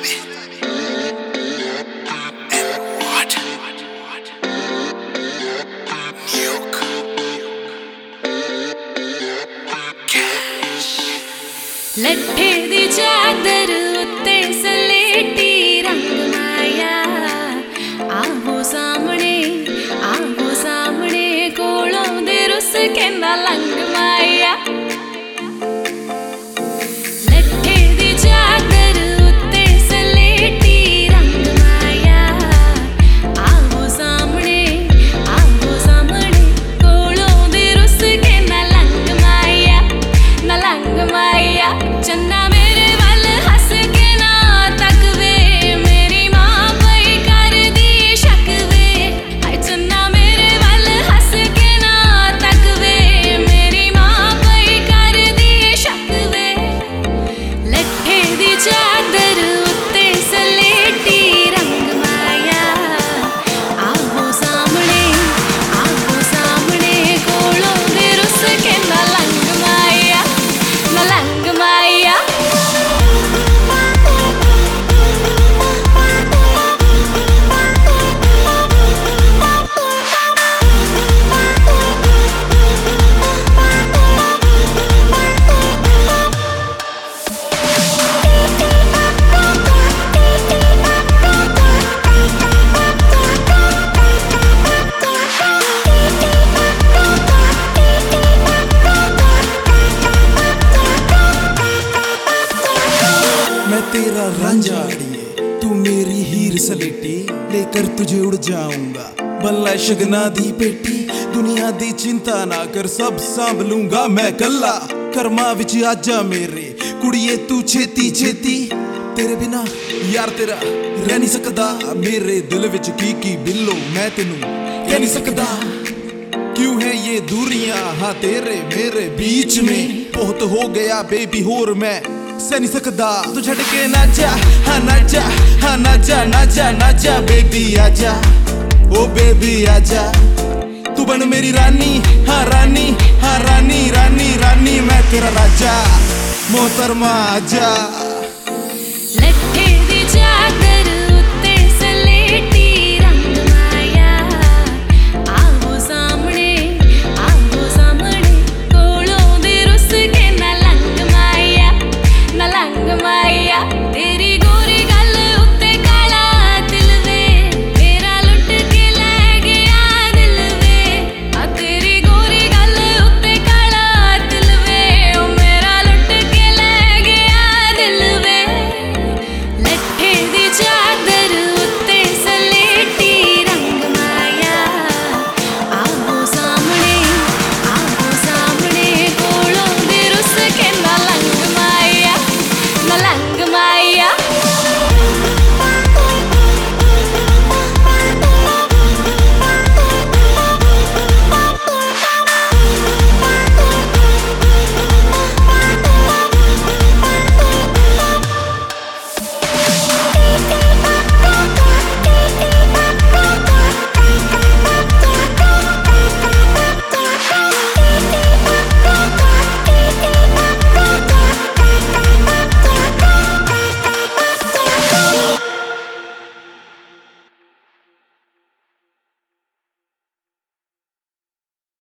baby. And what? Milk. Cash. लट्ठे दी चादर उत्ते सलेटी रंग माया आवो सामने कोलों दे रुस कहंदा लंग माया लट्ठे दी चादर उत्ते सलेटी रंग माया आवो सामने कोलों दे रुस कहंदा लंग माया चन्ना मेरे वल हस के ना तकवे मेरी मां पई कर दी शक वे हाय चन्ना मेरे वल हस के ना तकवे मेरी मां पई कर दी शक वे लट्ठे दी चादर उत्ते सलेटी रंग माया आवो सामने कोलों दे रुस के ना लंग माया मैं तेरा रांझा अड़िए तू मेरी हीर सलेटी लेकर तुझे उड़ जाऊंगा बल्ला शगना दी पेटी दुनिया दी चिंता ना कर सब सांभ लूंगा मैं कल्ला कर्मा विच आजा मेरे कुड़िए तू छेती तेरे बिना यार तेरा रह नहीं सकदा मेरे दिल विच की बिल्लो मैं तेनू कह नहीं सकदा क्यों है ये दूरियां हाँ तेरे मेरे बीच में बहुत हो गया बेबी होर मैं सह नहीं सकदा तू छड़ के ना जा हाँ ना जा बेबी आजा ओ बेबी आजा तू बन मेरी रानी हाँ रानी मैं तेरा राजा मोहतरमा आजा लट्ठे